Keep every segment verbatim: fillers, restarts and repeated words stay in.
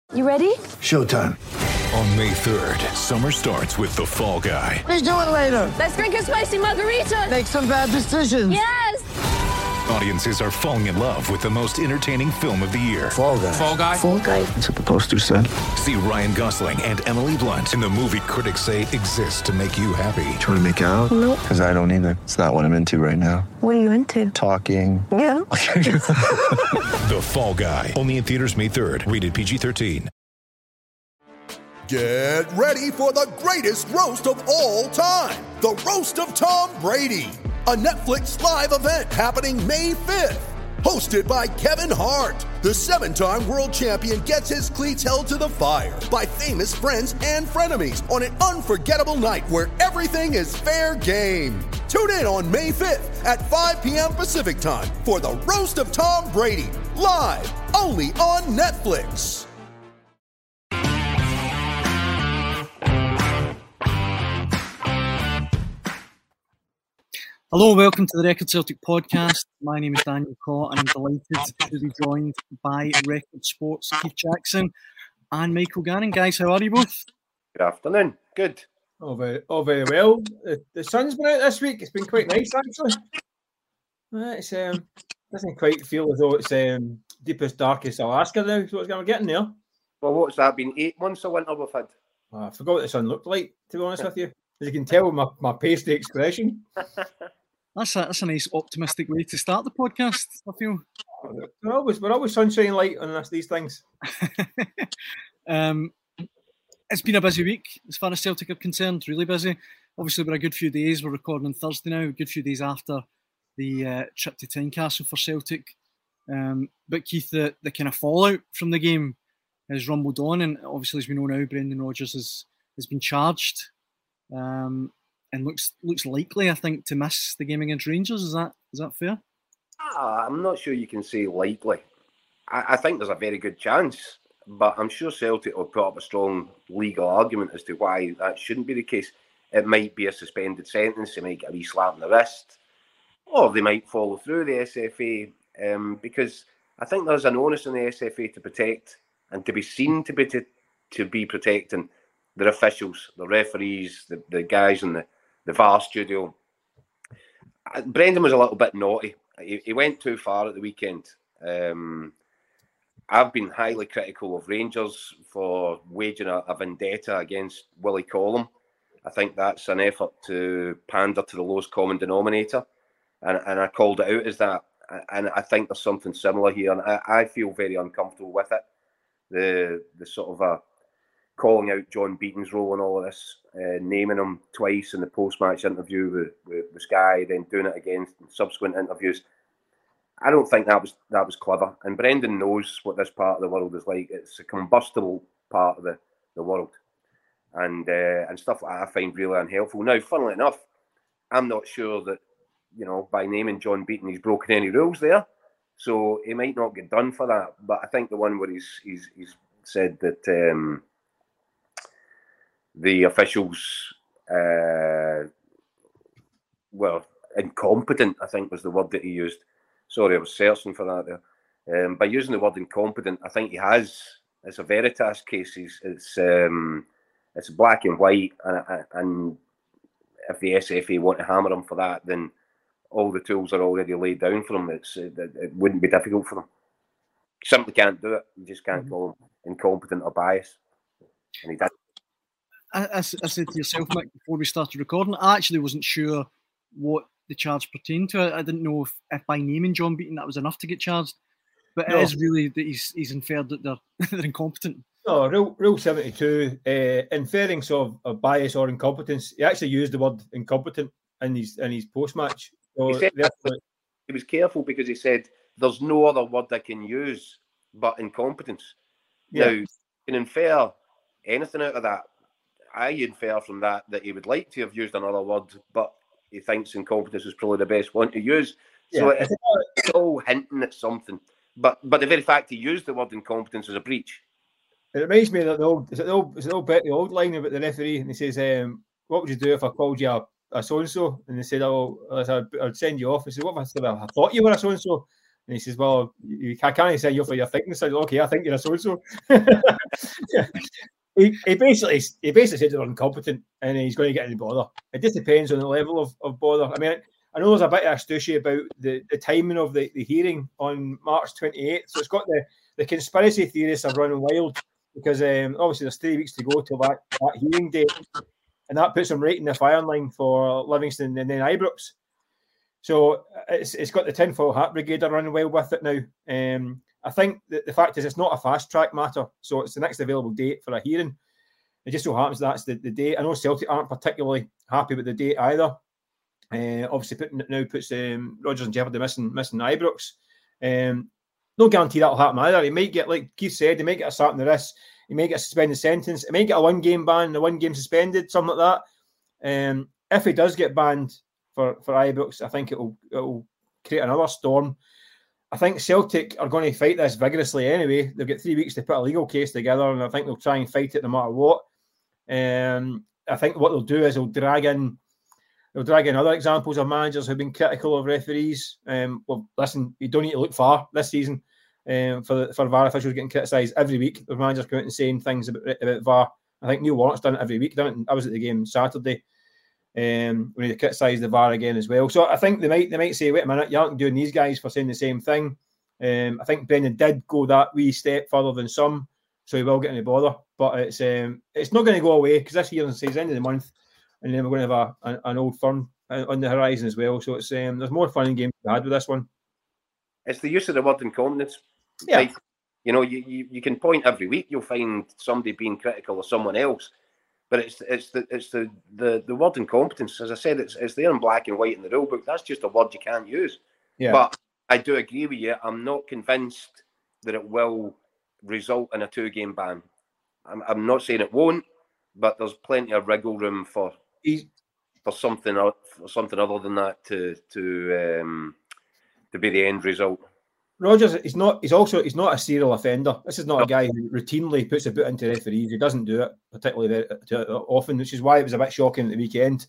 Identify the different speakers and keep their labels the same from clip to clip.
Speaker 1: You ready?
Speaker 2: Showtime.
Speaker 3: On May third, summer starts with The Fall Guy.
Speaker 2: Let's do it later.
Speaker 1: Let's drink a spicy margarita.
Speaker 2: Make some bad decisions.
Speaker 1: Yes!
Speaker 3: Audiences are falling in love with the most entertaining film of the year.
Speaker 2: Fall Guy.
Speaker 3: Fall Guy?
Speaker 1: Fall Guy.
Speaker 2: That's what the poster said.
Speaker 3: See Ryan Gosling and Emily Blunt in the movie critics say exists to make you happy.
Speaker 2: Trying to make it out?
Speaker 1: Nope.
Speaker 2: Because I don't either. It's not what I'm into right now.
Speaker 1: What are you into?
Speaker 2: Talking.
Speaker 1: Yeah.
Speaker 3: The Fall Guy. Only in theaters May third. Rated P G thirteen.
Speaker 4: Get ready for the greatest roast of all time. The Roast of Tom Brady. A Netflix live event happening May fifth. Hosted by Kevin Hart. The seven-time world champion gets his cleats held to the fire by famous friends and frenemies on an unforgettable night where everything is fair game. Tune in on May fifth at five p.m. Pacific time for the Roast of Tom Brady. Live only on Netflix.
Speaker 5: Hello, welcome to the Record Celtic podcast. My name is Daniel Caw and I'm delighted to be joined by Record Sports' Keith Jackson and Michael Gannon. Guys, how are you both?
Speaker 6: Good afternoon. Good.
Speaker 7: Oh, very, oh, very well. The, the sun's been out this week. It's been quite nice, actually. Uh, It's um, doesn't quite feel as though it's um, deepest, darkest Alaska now. So it's going to get in there.
Speaker 6: Well, what's that been? Eight months of winter we've had.
Speaker 7: Oh, I forgot what the sun looked like, to be honest with you. As you can tell with my, my pasty expression.
Speaker 5: That's a, that's a nice optimistic way to start the podcast, I feel.
Speaker 7: We're always, we're always sunshine light on this, these things.
Speaker 5: um, it's been a busy week as far as Celtic are concerned, really busy. Obviously, we're a good few days. We're recording on Thursday now, a good few days after the uh, trip to Tynecastle for Celtic. Um, but Keith, the, the kind of fallout from the game has rumbled on, and obviously, as we know now, Brendan Rodgers has, has been charged. Um, and looks looks likely, I think, to miss the game against Rangers. Is that is that fair?
Speaker 6: Uh, I'm not sure you can say likely. I, I think there's a very good chance, but I'm sure Celtic will put up a strong legal argument as to why that shouldn't be the case. It might be a suspended sentence. They might get a wee slap in the wrist, or they might follow through the S F A um, because I think there's an onus on the S F A to protect and to be seen to be to, to be protecting their officials, the referees, the, the guys in the, the V A R studio. Brendan was a little bit naughty. He, he went too far at the weekend. Um, I've been highly critical of Rangers for waging a, a vendetta against Willie Collum. I think that's an effort to pander to the lowest common denominator. And, and I called it out as that. And I think there's something similar here. And I, I feel very uncomfortable with it. The, the sort of a calling out John Beaton's role in all of this, uh, naming him twice in the post-match interview with, with, with Sky, then doing it again in subsequent interviews. I don't think that was that was clever. And Brendan knows what this part of the world is like. It's a combustible part of the, the world. And uh, and stuff like that I find really unhelpful. Now, funnily enough, I'm not sure that, you know, by naming John Beaton, he's broken any rules there. So he might not get done for that. But I think the one where he's he's, he's said that um, the officials uh, were incompetent, I think was the word that he used. Sorry, I was searching for that there. Um, by using the word incompetent, I think he has. It's a Veritas case. It's it's, um, it's black and white, and, and if the S F A want to hammer him for that, then all the tools are already laid down for him. It's it, it wouldn't be difficult for them. Simply can't do it. You just can't mm-hmm. call him incompetent or biased. And he did.
Speaker 5: I, I, I said to yourself, Mick, before we started recording, I actually wasn't sure what the charge pertained to. I, I didn't know if, if by naming John Beaton that was enough to get charged. But no. It is really that he's he's inferred that they're they're incompetent.
Speaker 7: No, Rule, Rule seventy-two, uh, inferring sort of, of bias or incompetence. He actually used the word incompetent in his in his post-match. So
Speaker 6: he, said he was careful because he said there's no other word I can use but incompetence. Yeah. Now, you can infer anything out of that. I infer from that that he would like to have used another word, but he thinks incompetence is probably the best one to use. So yeah. it's, it's all hinting at something. But but the very fact he used the word incompetence is a breach.
Speaker 7: It reminds me of the old, is it the old, is it the old, bit, the old line about the referee, and he says, um, what would you do if I called you a, a so-and-so? And they said, oh, I'd, I'd send you off. He said, what if I said, I thought you were a so-and-so? And he says, well, you, I can't say you for your thickness. I said, okay, I think you're a so-so. he, he basically he basically said they were incompetent and he's going to get any bother. It just depends on the level of, of bother. I mean, I know there's a bit of astucia about the, the timing of the, the hearing on March twenty-eighth. So it's got the, the conspiracy theorists are running wild because um, obviously there's three weeks to go till that, that hearing date. And that puts them right in the firing line for Livingston and then Ibrox. So it's it's got the tinfoil hat brigade running well with it now. Um, I think that the fact is it's not a fast track matter. So it's the next available date for a hearing. It just so happens that's the, the date. I know Celtic aren't particularly happy with the date either. Uh, obviously, putting it now puts um, Rodgers in jeopardy missing missing Ibrox. Um, no guarantee that'll happen either. He might get, like Keith said, he might get a slap in the wrist. He may get a suspended sentence. He may get a one-game ban, a one-game suspended, something like that. Um, if he does get banned for, for Ibrox, I think it'll it'll create another storm. I think Celtic are going to fight this vigorously anyway. They've got three weeks to put a legal case together, and I think they'll try and fight it no matter what. Um, I think what they'll do is they'll drag in they'll drag in other examples of managers who've been critical of referees. Um, well, listen, you don't need to look far this season. Um, for the, for V A R officials getting criticised every week. The managers come out and saying things about, about V A R. I think Neil Warnock's done it every week. Done it, I was at the game Saturday um, when he criticised the V A R again as well. So I think they might they might say, wait a minute, you aren't doing these guys for saying the same thing. Um, I think Brendan did go that wee step further than some, so he will get any bother. But it's um, it's not going to go away because this year is the end of the month, and then we're going to have a, a, an Old Firm on the horizon as well. So it's um, there's more fun and games to be had with this one.
Speaker 6: It's the use of the word incompetence.
Speaker 7: Yeah.
Speaker 6: Like, you know, you, you, you can point every week. You'll find somebody being critical of someone else, but it's it's the it's the the, the word incompetence. As I said, it's it's there in black and white in the rule book. That's just a word you can't use.
Speaker 7: Yeah.
Speaker 6: But I do agree with you. I'm not convinced that it will result in a two-game ban. I'm I'm not saying it won't, but there's plenty of wriggle room for
Speaker 7: He's...
Speaker 6: for something for something other than that to to um, to be the end result.
Speaker 7: Rodgers, he's not. He's also. He's not a serial offender. This is not a guy who routinely puts a boot into referees. He doesn't do it particularly very often, which is why it was a bit shocking at the weekend.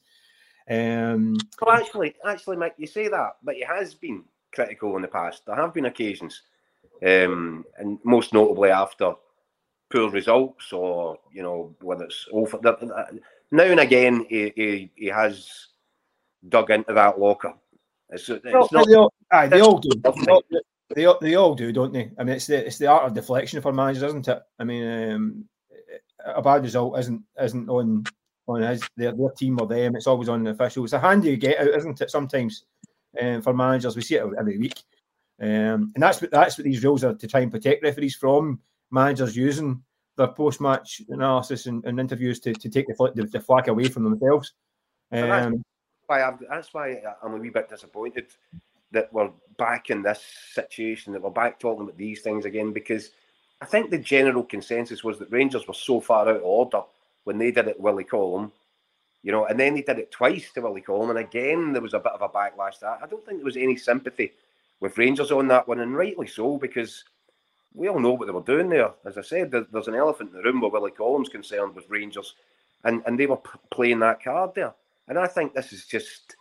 Speaker 7: Um,
Speaker 6: well, actually, actually, Mike, you say that, but he has been critical in the past. There have been occasions, um, and most notably after poor results, or you know, whether it's over. Now and again, he he, he has dug into that locker. It's, it's
Speaker 7: well,
Speaker 6: not.
Speaker 7: They all, aye, they all do. They all, They, they all do, don't they? I mean, it's the it's the art of deflection for managers, isn't it? I mean, um, a bad result isn't isn't on on his their, their team or them. It's always on the official. It's a handy get out, isn't it? Sometimes um, for managers, we see it every week, um, and that's what that's what these rules are to try and protect referees from managers using their post match analysis and, and interviews to, to take the, the the flack away from themselves. Um,
Speaker 6: that's why I've, that's why I'm a wee bit disappointed that we're back in this situation, that we're back talking about these things again, because I think the general consensus was that Rangers were so far out of order when they did it to Willie Collum, you know, and then they did it twice to Willie Collum, and again there was a bit of a backlash to that. I don't think there was any sympathy with Rangers on that one, and rightly so, because we all know what they were doing there. As I said, there's an elephant in the room where Willie Collum's concerned with Rangers, and, and they were p- playing that card there. And I think this is just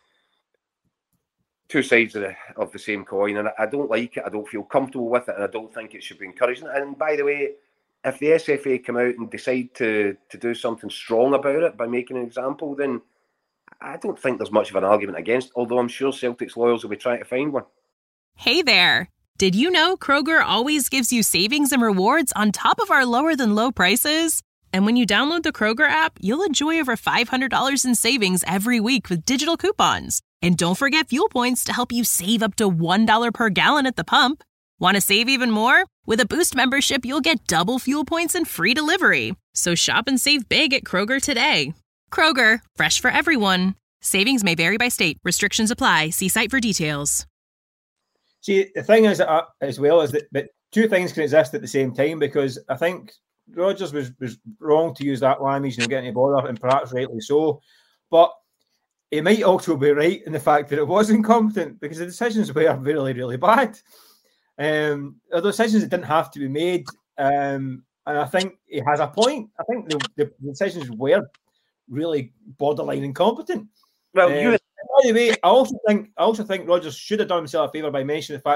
Speaker 6: two sides of the, of the same coin, and I don't like it. I don't feel comfortable with it, and I don't think it should be encouraged. And by the way, if the S F A come out and decide to to do something strong about it by making an example, then I don't think there's much of an argument against, although I'm sure Celtic's lawyers will be trying to find one.
Speaker 8: Hey there. Did you know Kroger always gives you savings and rewards on top of our lower than low prices? And when you download the Kroger app, you'll enjoy over five hundred dollars in savings every week with digital coupons. And don't forget fuel points to help you save up to one dollar per gallon at the pump. Want to save even more? With a Boost membership, you'll get double fuel points and free delivery. So shop and save big at Kroger today. Kroger, fresh for everyone. Savings may vary by state. Restrictions apply. See site for details.
Speaker 7: See, the thing is, uh, as well, is that but two things can exist at the same time, because I think Rodgers was, was wrong to use that language, you know, getting any bother, and perhaps rightly so. But he might also be right in the fact that it was incompetent, because the decisions were really, really bad. Um, the decisions that didn't have to be made, um, and I think he has a point. I think the, the decisions were really borderline incompetent.
Speaker 6: Well,
Speaker 7: um,
Speaker 6: you...
Speaker 7: by the way, I also think I also think Rodgers should have done himself a favour by mentioning the fact that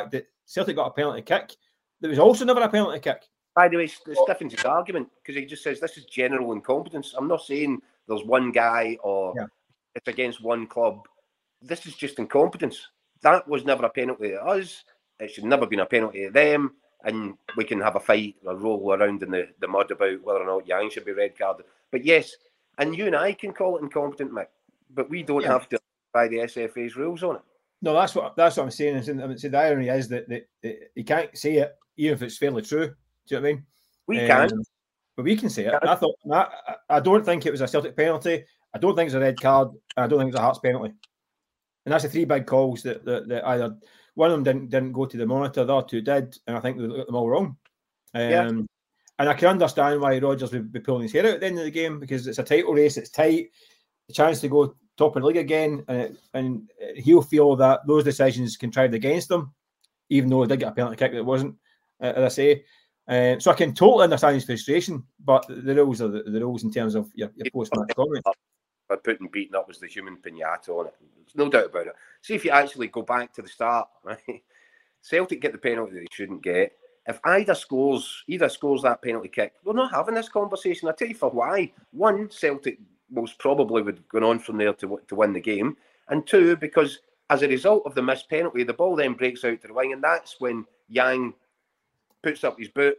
Speaker 7: Celtic got a penalty kick. There was also never a penalty kick.
Speaker 6: By the way, it stiffens his argument because he just says this is general incompetence. I'm not saying there's one guy or yeah. it's against one club. This is just incompetence. That was never a penalty to us. It should never been a penalty to them. And we can have a fight or roll around in the, the mud about whether or not Yang should be red carded. But yes, and you and I can call it incompetent, Mick, but we don't yeah. have to by the S F A's rules on it.
Speaker 7: No, that's what that's what I'm saying. I mean, the irony is that, that, that you can't say it, even if it's fairly true. Do you know what I mean?
Speaker 6: We
Speaker 7: um,
Speaker 6: can.
Speaker 7: But we can say it. I thought I, I don't think it was a Celtic penalty. I don't think it's a red card. I don't think it's a Hearts penalty. And that's the three big calls that, that, that either one of them didn't didn't go to the monitor, the other two did, and I think they got them all wrong. Um, yeah. And I can understand why Rodgers would be pulling his hair out at the end of the game because it's a title race, it's tight, the chance to go top of the league again, and, it, and he'll feel that those decisions contrived against him, even though he did get a penalty kick that wasn't, uh, as I say. Um, so I can totally understand his frustration, but the rules are the, the rules in terms of your, your post-match comment.
Speaker 6: By putting beating up was the human pinata on it. There's no doubt about it. See if you actually go back to the start, right? Celtic get the penalty they shouldn't get. If either scores, either scores that penalty kick, we're not having this conversation. I'll tell you for why. One, Celtic most probably would have gone on from there to, to win the game. And two, because as a result of the missed penalty, the ball then breaks out to the wing, and that's when Yang puts up his boot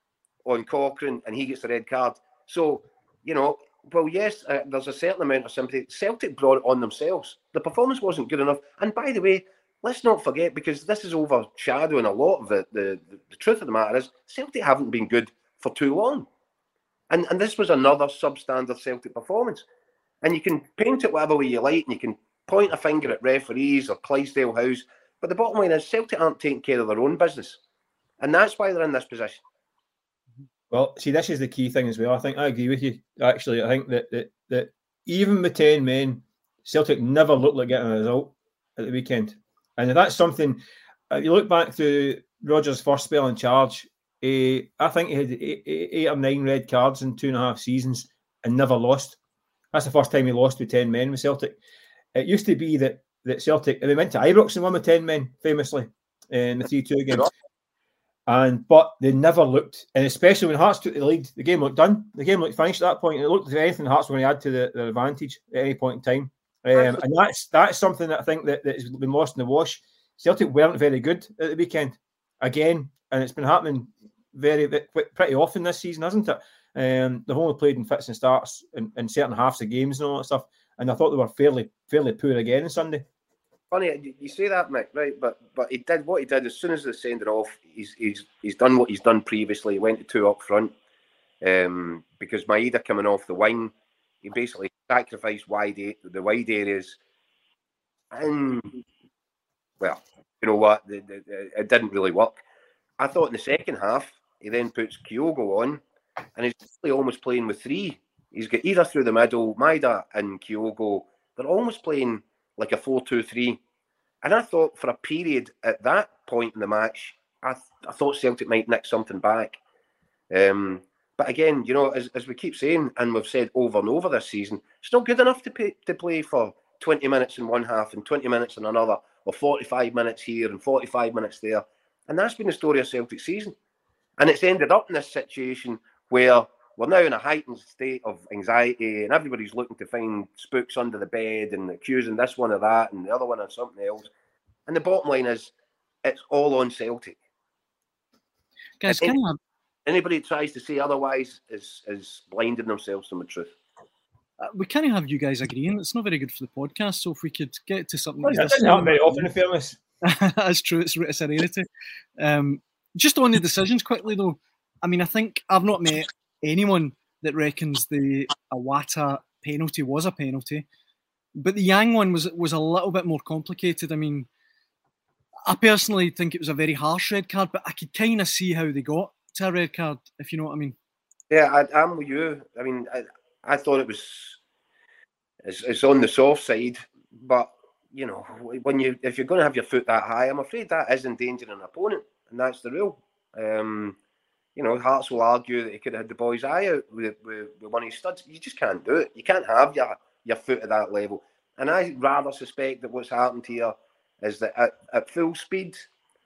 Speaker 6: on Cochrane and he gets the red card. So, you know, well, yes, uh, there's a certain amount of sympathy. Celtic brought it on themselves. The performance wasn't good enough. And by the way, let's not forget, because this is overshadowing a lot of the, the, the, the truth of the matter is, Celtic haven't been good for too long. And and this was another substandard Celtic performance. And you can paint it whatever way you like, and you can point a finger at referees or Clydesdale House, but the bottom line is Celtic aren't taking care of their own business. And that's why they're in this position.
Speaker 7: Well, see, this is the key thing as well. I think I agree with you, actually. I think that that, that even with ten men, Celtic never looked like getting a result at the weekend. And that's something, if you look back to Rodgers' first spell in charge, uh, I think he had eight, eight or nine red cards in two and a half seasons and never lost. That's the first time he lost with ten men with Celtic. It used to be that, that Celtic, and they went to Ibrox and won with ten men, famously, in the three two games. And but they never looked, and especially when Hearts took the lead, the game looked done. The game looked finished at that point, and it looked as if anything Hearts were going to add to the, the advantage at any point in time. Um, and that's that's something that I think that, that has been lost in the wash. Celtic weren't very good at the weekend again, and it's been happening very, very pretty often this season, hasn't it? Um, they've only played in fits and starts in, in certain halves of games and all that stuff, and I thought they were fairly fairly poor again on Sunday.
Speaker 6: Funny you say that, Mick, right? But but he did what he did as soon as they sent it off. He's he's he's done what he's done previously. He went to two up front um, because Maeda coming off the wing, he basically sacrificed wide the wide areas, and well, you know what? The, the, the, it didn't really work. I thought in the second half he then puts Kyogo on, and he's really almost playing with three. He's got either through the middle, Maeda and Kyogo. They're almost playing like a four two three. And I thought for a period at that point in the match, I, th- I thought Celtic might nick something back. Um, but again, you know, as, as we keep saying, and we've said over and over this season, it's not good enough to pay, to play for twenty minutes in one half and twenty minutes in another, or forty-five minutes here and forty-five minutes there. And that's been the story of Celtic's season. And it's ended up in this situation where we're now in a heightened state of anxiety and everybody's looking to find spooks under the bed and accusing this one of that and the other one of something else. And the bottom line is, it's all on Celtic.
Speaker 5: Guys, can I...
Speaker 6: Anybody who tries to say otherwise is, is blinding themselves from the truth.
Speaker 5: Uh, we can't have you guys agreeing. It's not very good for the podcast. So if we could get to something...
Speaker 7: Well, like doesn't happen very often, in fairness.
Speaker 5: That's true. It's, it's a rarity. Um, just on the decisions quickly, though. I mean, I think I've not met anyone that reckons the Iwata penalty was a penalty, but the Yang one was was a little bit more complicated. I mean, I personally think it was a very harsh red card, but I could kind of see how they got to a red card, if you know what I mean.
Speaker 6: Yeah, I, I'm with you. I mean, I, I thought it was it's, it's on the soft side, but you know, when you if you're going to have your foot that high, I'm afraid that is endangering an opponent, and that's the rule. Um, You know, Hearts will argue that he could have had the boy's eye out with, with, with one of his studs. You just can't do it. You can't have your, your foot at that level. And I rather suspect that what's happened here is that at, at full speed,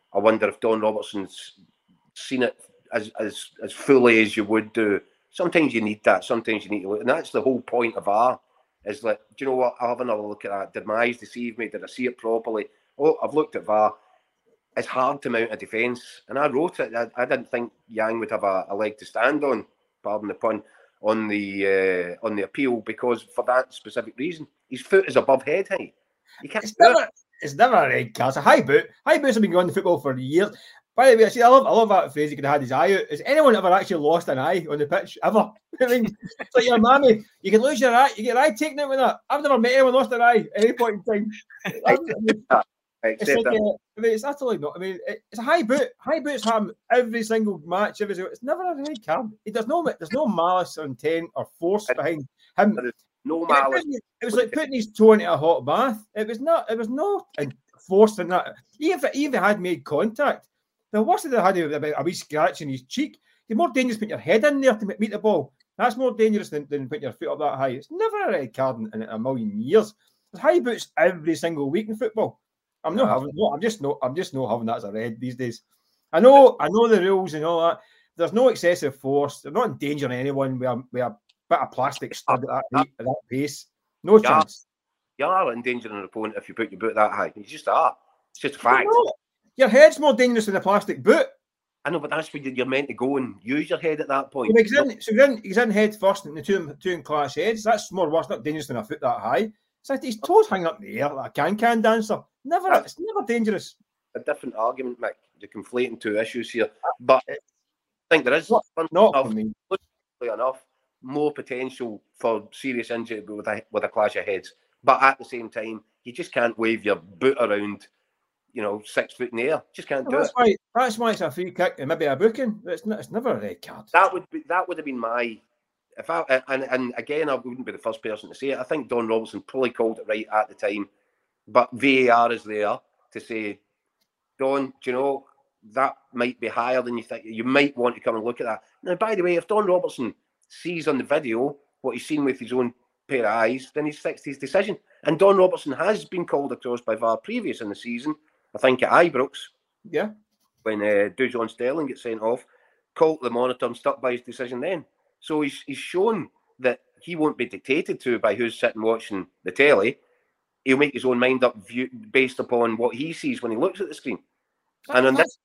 Speaker 6: I wonder if Don Robertson's seen it as as as fully as you would do. Sometimes you need that. Sometimes you need to look, and that's the whole point of V A R. Is like, do you know what? I'll have another look at that. Did my eyes deceive me? Did I see it properly? Oh, I've looked at V A R. It's hard to mount a defence, and I wrote it. I, I didn't think Yang would have a, a leg to stand on. Pardon the pun. On the uh, on the appeal, because for that specific reason, his foot is above head height. You can't.
Speaker 7: It's never, it's never a red card. It's a high boot. High boots have been going to football for years. By the way, I see. I love, I love that phrase. He could have had his eye out. Has anyone ever actually lost an eye on the pitch ever? I mean, it's like your mammy. You can lose your eye. You get your eye taken out with that. I've never met anyone lost an eye at any point in time. I mean, it's, like, uh, I mean, it's utterly not. I mean, it, it's a high boot. High boots happen every single match. Every single, it's never a red card. It, there's no, there's no malice or intent or force behind him.
Speaker 6: No malice.
Speaker 7: It, it was like putting his toe into a hot bath. It was not. It was no force in that. Even if, even if it had made contact, the worst of it had about a wee scratch in his cheek. It's more dangerous putting your head in there to meet the ball. That's more dangerous than, than putting your foot up that high. It's never a red card in, in a million years. There's high boots every single week in football. I'm not having. No, I'm just not. I'm just not having that as a red these days. I know. I know the rules and all that. There's no excessive force. They're not endangering anyone with a, with a bit of plastic stud at that, rate, at that pace. No
Speaker 6: yeah.
Speaker 7: chance.
Speaker 6: You are endangering an opponent if you put your boot that high. You just are. It's just a fact.
Speaker 7: Your head's more dangerous than a plastic boot.
Speaker 6: I know, but that's where you're meant to go and use your head at that point.
Speaker 7: Yeah, he's in, so he's in, he's in head first and the two, two in clash heads. That's more worse, not dangerous than a foot that high. It's like his toes hanging up in the air like a can-can dancer. Never, that's, it's never dangerous.
Speaker 6: A different argument, Mick. You're conflating two issues here. But I think there is,
Speaker 7: not, not enough, for me.
Speaker 6: enough, more potential for serious injury with a, with a clash of heads. But at the same time, you just can't wave your boot around, you know, six foot in the air. Just can't well, do
Speaker 7: that's
Speaker 6: it.
Speaker 7: Why, that's why it's a free kick and maybe a booking. It's, not, it's never a red card.
Speaker 6: That would be that would have been my. If I and, and again, I wouldn't be the first person to say it. I think Don Robertson probably called it right at the time, but V A R is there to say, Don, do you know that might be higher than you think? You might want to come and look at that. Now, by the way, if Don Robertson sees on the video what he's seen with his own pair of eyes, then he's fixed his decision. And Don Robertson has been called across by V A R previous in the season. I think at Ibrox,
Speaker 7: yeah,
Speaker 6: when uh, Dujon Sterling gets sent off, called the monitor and stuck by his decision then. So he's he's shown that he won't be dictated to by who's sitting watching the telly. He'll make his own mind up view, based upon what he sees when he looks at the screen. That's and on this,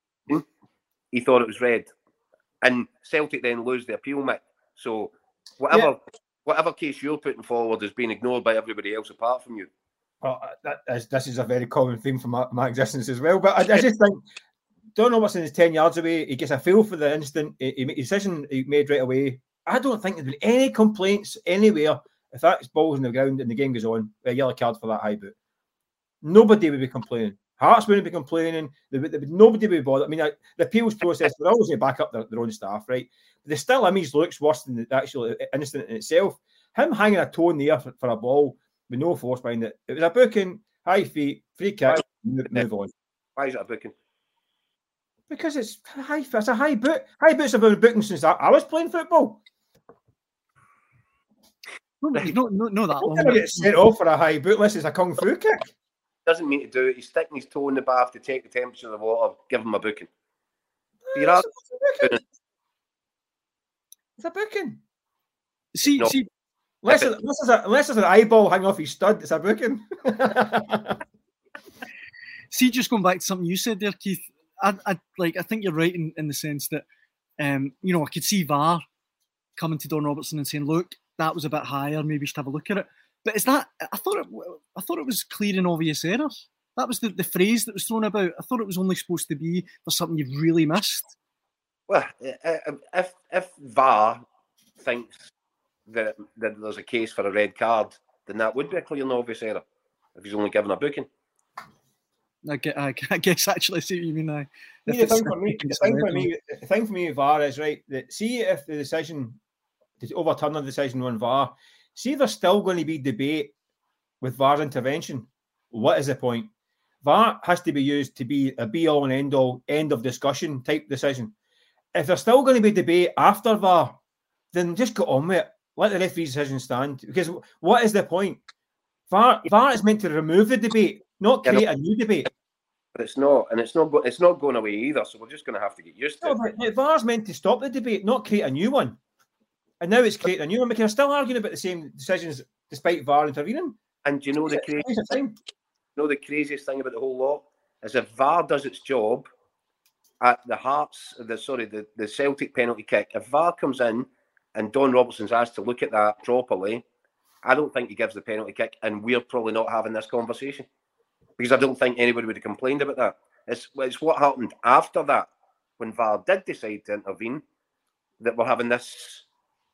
Speaker 6: he thought it was red. And Celtic then lose the appeal, Mick. So whatever yeah. whatever case you're putting forward is being ignored by everybody else apart from you.
Speaker 7: Well, that is, this is a very common theme for my, my existence as well. But I, I just think Don Robertson is ten yards away. He gets a feel for the instant. He, he made a decision he made right away. I don't think there's been any complaints anywhere if that ball's in the ground and the game goes on, a yellow card for that high boot. Nobody would be complaining. Hearts wouldn't be complaining. They would, they would, nobody would be bothered. I mean, I, the appeals process, they're always going to back up their, their own staff, right? But the still image looks worse than the actual incident in itself. Him hanging a toe in the air for, for a ball with no force behind it. It was a booking, high feet, free kick, move, move on.
Speaker 6: Why is it a booking?
Speaker 7: Because it's high. It's a high boot. High boots have been booking since I, I was playing football.
Speaker 5: No, no, no, no that
Speaker 7: long. Never get sent off for a high boot unless it's a kung fu kick.
Speaker 6: Doesn't mean to do it. He's sticking his toe in the bath to take the temperature of the water. Give him a booking.
Speaker 7: No, it's, a booking. It's a booking.
Speaker 5: See,
Speaker 6: no.
Speaker 5: see.
Speaker 7: Unless, it, unless, there's a, unless there's an eyeball hanging off his stud, it's a booking.
Speaker 5: See, just going back to something you said there, Keith. I, I like. I think you're right in, in the sense that, um, you know, I could see V A R coming to Don Robertson and saying, "Look, that was a bit higher. Maybe you should have a look at it." But is that? I thought it. I thought it was clear and obvious errors. That was the, the phrase that was thrown about. I thought it was only supposed to be for something you've really missed.
Speaker 6: Well, if if V A R thinks that that there's a case for a red card, then that would be a clear and obvious error. If he's only given a booking.
Speaker 5: I guess, I guess actually I see what you mean now.
Speaker 7: The thing for me, the thing for me, the thing for me with V A R is right. That see if the decision to overturn the decision on V A R, see if there's still going to be debate with V A R's intervention. What is the point? V A R has to be used to be a be all and end all, end of discussion type decision. If there's still going to be debate after V A R, then just go on with it. Let the referee's decision stand. Because what is the point? V A R, V A R is meant to remove the debate, not create a new debate.
Speaker 6: But it's not, and it's not, go, it's not going away either. So we're just going to have to get used to
Speaker 7: no,
Speaker 6: it.
Speaker 7: but the V A R's meant to stop the debate, not create a new one. And now it's creating a new one. Because we're still arguing about the same decisions despite V A R intervening.
Speaker 6: And do you know the craziest thing? You know the craziest thing about the whole lot is if V A R does its job at the Hearts, the sorry, the, the Celtic penalty kick. If V A R comes in and Don Robertson's asked to look at that properly, I don't think he gives the penalty kick, and we're probably not having this conversation because I don't think anybody would have complained about that. It's it's what happened after that when V A R did decide to intervene that we're having this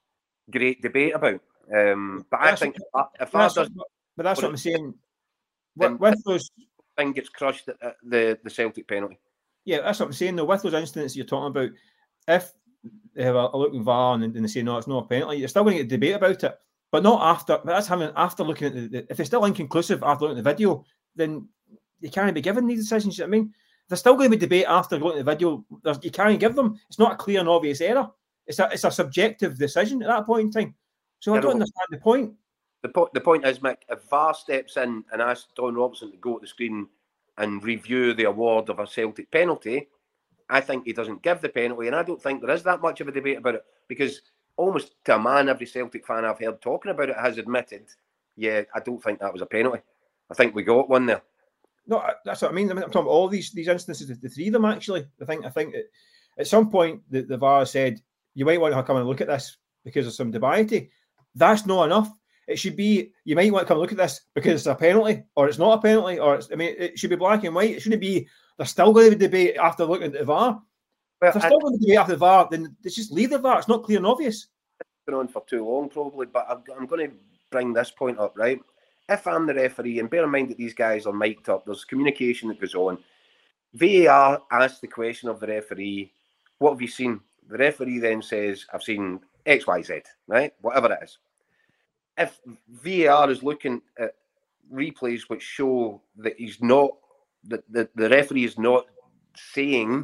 Speaker 6: great debate about. Um, but
Speaker 7: that's
Speaker 6: I think
Speaker 7: what,
Speaker 6: if V A R does,
Speaker 7: what, but that's what I'm saying.
Speaker 6: Then
Speaker 7: With those
Speaker 6: thing gets crushed at the the Celtic penalty.
Speaker 7: Yeah, that's what I'm saying. Though, with those incidents you're talking about, if they have a, a look at V A R and, and they say no, it's not a penalty, you're still going to get a debate about it. But not after. But that's having after looking at the, the. If it's still inconclusive after looking at the video, then you can't be given these decisions. You know what I mean, there's still going to be debate after looking at the video. There's, you can't give them. It's not a clear and obvious error. It's a it's a subjective decision at that point in time. So I don't understand the point.
Speaker 6: The point the point is, Mick, if V A R steps in and asks Don Robertson to go to the screen and review the award of a Celtic penalty, I think he doesn't give the penalty, and I don't think there is that much of a debate about it because almost to a man, every Celtic fan I've heard talking about it has admitted, yeah, I don't think that was a penalty. I think we got one there.
Speaker 7: No, that's what I mean. I'm talking about all these these instances, the three of them actually. I think I think it, at some point the, the V A R said you might want to come and look at this because of some dubiety. That's not enough. It should be you might want to come and look at this because it's a penalty or it's not a penalty, or it's, I mean it should be black and white. It shouldn't be there's still going to be debate after looking at the V A R. Well, if there's still going to be debate after the V A R, then let's just leave the V A R. It's not clear and obvious.
Speaker 6: It's been on for too long probably, but I'm, I'm going to bring this point up, right? If I'm the referee, and bear in mind that these guys are mic'd up, there's communication that goes on. V A R asks the question of the referee, what have you seen? The referee then says, I've seen X, Y, Z, right? Whatever it is. If V A R is looking at replays which show that he's not, that the, the referee is not saying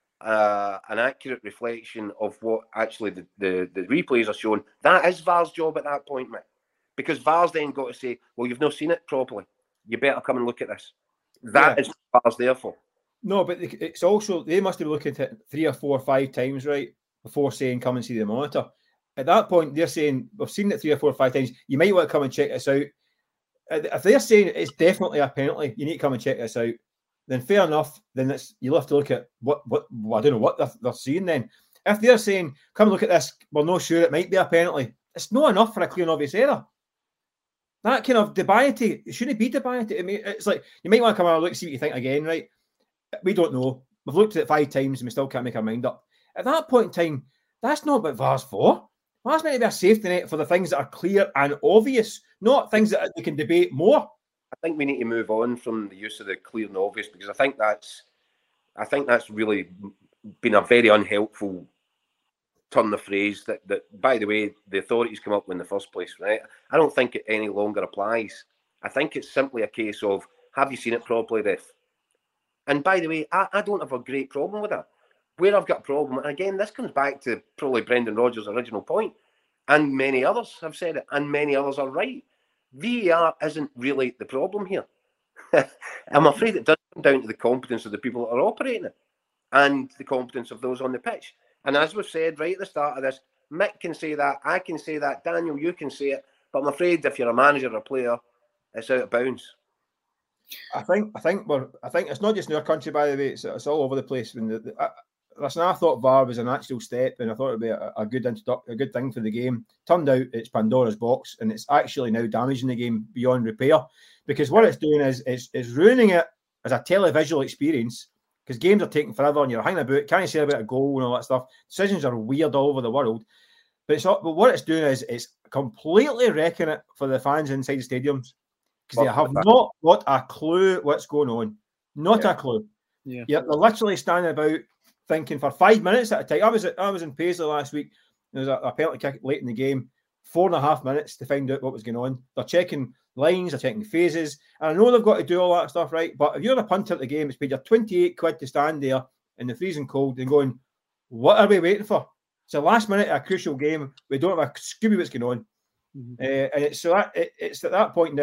Speaker 6: uh, an accurate reflection of what actually the, the, the replays are showing, that is V A R's job at that point, mate. Because V A R's then got to say, well, you've not seen it properly. You better come and look at this. That yeah. is what V A R's there for.
Speaker 7: No, but it's also, they must be looking at it three or four or five times, right, before saying, come and see the monitor. At that point, they're saying, we've seen it three or four or five times. You might want to come and check this out. If they're saying it's definitely a penalty, you need to come and check this out, then fair enough. Then it's, you'll have to look at what, what well, I don't know what they're, they're seeing then. If they're saying, come and look at this, we're not sure it might be a penalty, it's not enough for a clear and obvious error. That kind of dubiety, it shouldn't be dubiety. I mean, it's like, you might want to come and look, see what you think again, right? We don't know. We've looked at it five times and we still can't make our mind up. At that point in time, that's not what V A R's for. V A R's meant to be a safety net for the things that are clear and obvious, not things that they can debate more.
Speaker 6: I think we need to move on from the use of the clear and obvious because I think that's, I think that's really been a very unhelpful turn of phrase that, that, by the way, the authorities come up with in the first place, right? I don't think it any longer applies. I think it's simply a case of, have you seen it properly, ref? And by the way, I, I don't have a great problem with that. Where I've got a problem, and again, this comes back to probably Brendan Rodgers' original point, and many others have said it, and many others are right. V A R isn't really the problem here. I'm afraid it does come down to the competence of the people that are operating it and the competence of those on the pitch. And as we've said right at the start of this, Mick can say that, I can say that, Daniel, you can say it, but I'm afraid if you're a manager or a player, it's out of bounds.
Speaker 7: I think I think we're I think it's not just in our country, by the way, it's, it's all over the place. When the, the, I, listen, I thought V A R was a natural step, and I thought it'd be a, a good a good thing for the game. Turned out it's Pandora's box, and it's actually now damaging the game beyond repair. Because what it's doing is it's, it's ruining it as a televisual experience. Because games are taking forever, and you're hanging about. Can't you say about a goal and all that stuff? Decisions are weird all over the world. But it's not, but what it's doing is it's completely wrecking it for the fans inside the stadiums. Because they have not got a clue what's going on. Not yeah. a clue.
Speaker 5: Yeah.
Speaker 7: yeah. They're literally standing about thinking for five minutes at a time. I was at, I was in Paisley last week. There was a, a penalty kick late in the game. Four and a half minutes to find out what was going on. They're checking lines, they're checking phases. And I know they've got to do all that stuff, right? But if you're a punter at the game, it's paid you twenty-eight quid to stand there in the freezing cold and going, what are we waiting for? It's the last minute of a crucial game. We don't have a Scooby what's going on. Mm-hmm. Uh, and it's so that it, it's at that point now.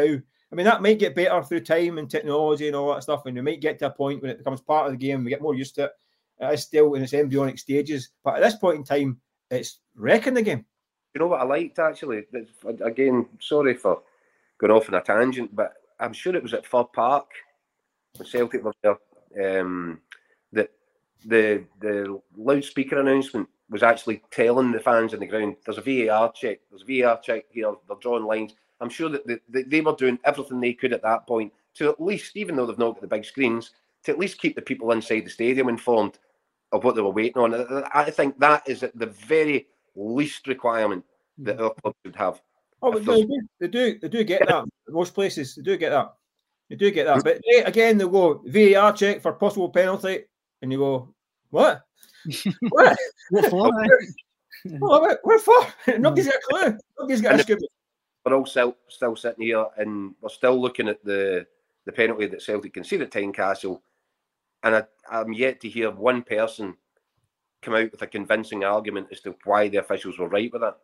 Speaker 7: I mean, that might get better through time and technology and all that stuff, and we might get to a point when it becomes part of the game, we get more used to it. It's still in its embryonic stages, but at this point in time, it's wrecking the game.
Speaker 6: You know what I liked, actually? Again, sorry for going off on a tangent, but I'm sure it was at Fir Park when Celtic were there, um, that the the loudspeaker announcement was actually telling the fans on the ground, there's a V A R check, there's a V A R check here, they're drawing lines. I'm sure that they, they were doing everything they could at that point to at least, even though they've not got the big screens, to at least keep the people inside the stadium informed of what they were waiting on. I think that is at the very least requirement that our club should have.
Speaker 7: Oh, but they do, they do, they do get that. In most places, they do get that. They do get that. But they, again, they'll go V A R check for possible penalty, and you go, what? What?
Speaker 5: What for?
Speaker 7: What, what for? Nobody's got a clue. Nobody's got a scoop.
Speaker 6: We're all still, still sitting here, and we're still looking at the, the penalty that Celtic conceded at Tynecastle, and I, I'm yet to hear one person come out with a convincing argument as to why the officials were right with that.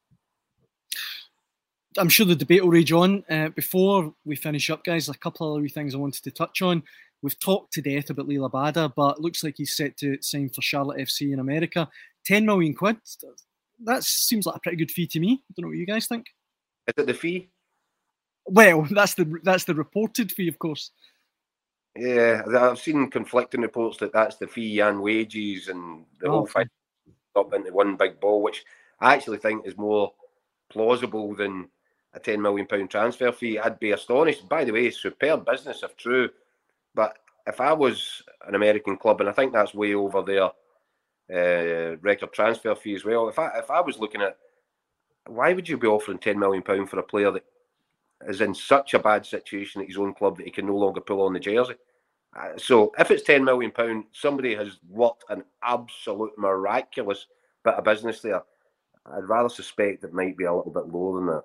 Speaker 5: I'm sure the debate will rage on. Uh, before we finish up, guys, a couple of other wee things I wanted to touch on. We've talked to death about Liel Abada, but it looks like he's set to sign for Charlotte F C in America. ten million quid. That seems like a pretty good fee to me. I don't know what you guys think.
Speaker 6: Is it the fee?
Speaker 5: Well, that's the that's the reported fee, of course.
Speaker 6: Yeah, I've seen conflicting reports that that's the fee and wages and the
Speaker 5: Oh,
Speaker 6: whole thing up into one big ball, which I actually think is more plausible than a ten million pound transfer fee. I'd be astonished. By the way, superb business if true. But if I was an American club, and I think that's way over their uh, record transfer fee as well, if I if I was looking at, why would you be offering ten million pounds for a player that is in such a bad situation at his own club that he can no longer pull on the jersey? Uh, so if it's ten million pounds, somebody has worked an absolute miraculous bit of business there. I'd rather suspect it might be a little bit lower than that.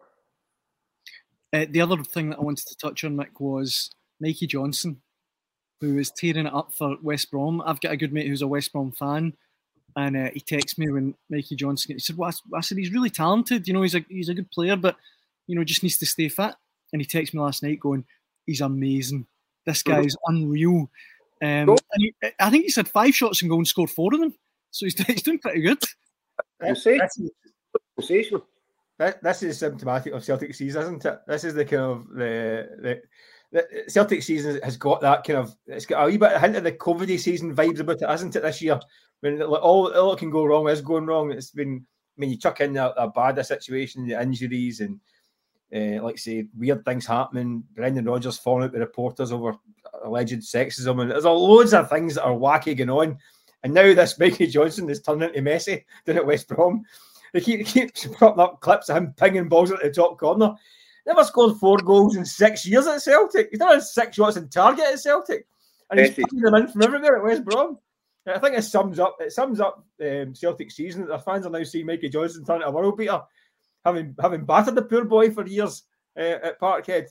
Speaker 5: Uh, the other thing that I wanted to touch on, Mick, was Mikey Johnson, who is tearing it up for West Brom. I've got a good mate who's a West Brom fan, and uh, he texted me when Mikey Johnson, he said, well, I said, he's really talented, you know, he's a he's a good player, but, you know, just needs to stay fit. And he texted me last night going, he's amazing. This guy is unreal. Um, and he, I think he said five shots and goal and scored four of them. So he's, he's doing pretty good.
Speaker 7: That's, that's,
Speaker 6: Sensational.
Speaker 7: That, this is symptomatic of Celtic season, isn't it? This is the kind of the, the the Celtic season has got that kind of, it's got a wee bit a hint of the COVID season vibes about it, isn't it? This year, when all all that can go wrong is going wrong. It's been, I mean, you chuck in a, a bad situation, the injuries, and uh, like say weird things happening. Brendan Rodgers falling out with reporters over alleged sexism, and there's a loads of things that are wacky going on. And now this Mikey Johnson is turning into Messi down at West Brom. They keep, keep popping up clips of him pinging balls at the top corner. Never scored four goals in six years at Celtic. He's done had six shots in target at Celtic, and he's putting them in from everywhere at West Brom. And I think it sums up. It sums up um, Celtic season. Their fans are now seeing Mikey Johnson turn into a world beater, having having battered the poor boy for years uh, at Parkhead.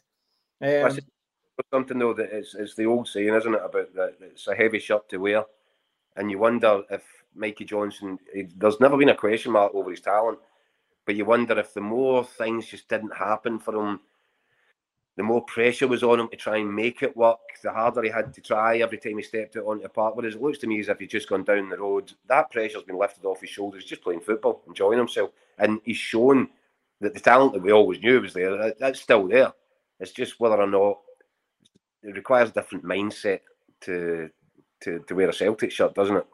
Speaker 7: Um,
Speaker 6: something though that it's, it's the old saying, isn't it, about that it's a heavy shirt to wear, and you wonder if Mikey Johnson, he, there's never been a question mark over his talent, but you wonder if the more things just didn't happen for him, the more pressure was on him to try and make it work, the harder he had to try every time he stepped out onto the park. Whereas it looks to me as if he's just gone down the road. That pressure's been lifted off his shoulders, just playing football, enjoying himself. And he's shown that the talent that we always knew was there, that, that's still there. It's just whether or not it requires a different mindset to to, to wear a Celtic shirt, doesn't it?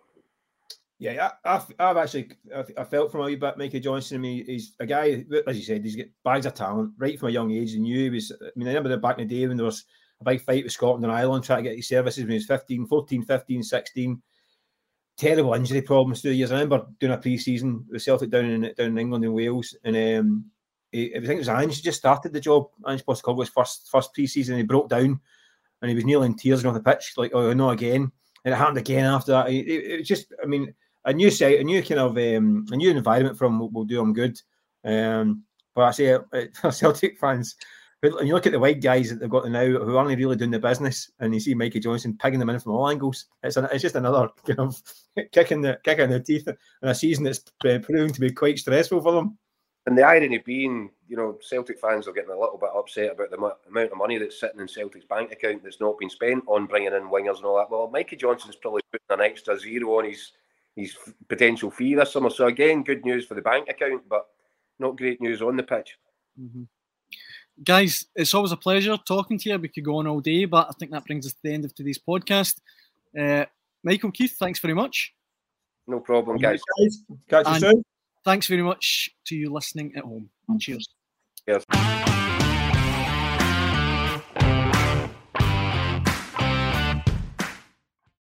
Speaker 7: Yeah, I, I've, I've actually I felt from a wee bit Mikey Johnson. I mean, he's a guy, as you said, he's got bags of talent right from a young age. And knew he was. I mean, I remember back in the day when there was a big fight with Scotland and Ireland trying to get his services when he was fifteen, fourteen, fifteen, sixteen. Terrible injury problems through the years. I remember doing a pre-season with Celtic down in down in England and Wales, and um, he, I think it was Ange just started the job. Ange Postecoglou's first first pre-season. He broke down, and he was nearly in tears on the pitch, like, oh no, again. And it happened again after that. It, it, it just, I mean. A new site, a new kind of um, a new environment for him will, will do him good. Um, but I say, uh, Celtic fans, when you look at the white guys that they've got now who aren't really doing the business, and you see Mikey Johnson pigging them in from all angles, it's an, it's just another kind of kick in the kick in the teeth in a season that's uh, proving to be quite stressful for them.
Speaker 6: And the irony being, you know, Celtic fans are getting a little bit upset about the mu- amount of money that's sitting in Celtic's bank account that's not been spent on bringing in wingers and all that. Well, Mikey Johnson's probably putting an extra zero on his his potential fee this summer. So again, good news for the bank account, but not great news on the pitch.
Speaker 5: Mm-hmm. Guys, it's always a pleasure talking to you. We could go on all day, but I think that brings us to the end of today's podcast. Uh, Michael, Keith, thanks very much.
Speaker 6: No problem, guys.
Speaker 7: Catch you
Speaker 5: and
Speaker 7: soon.
Speaker 5: Thanks very much to you listening at home. Cheers.
Speaker 6: Cheers.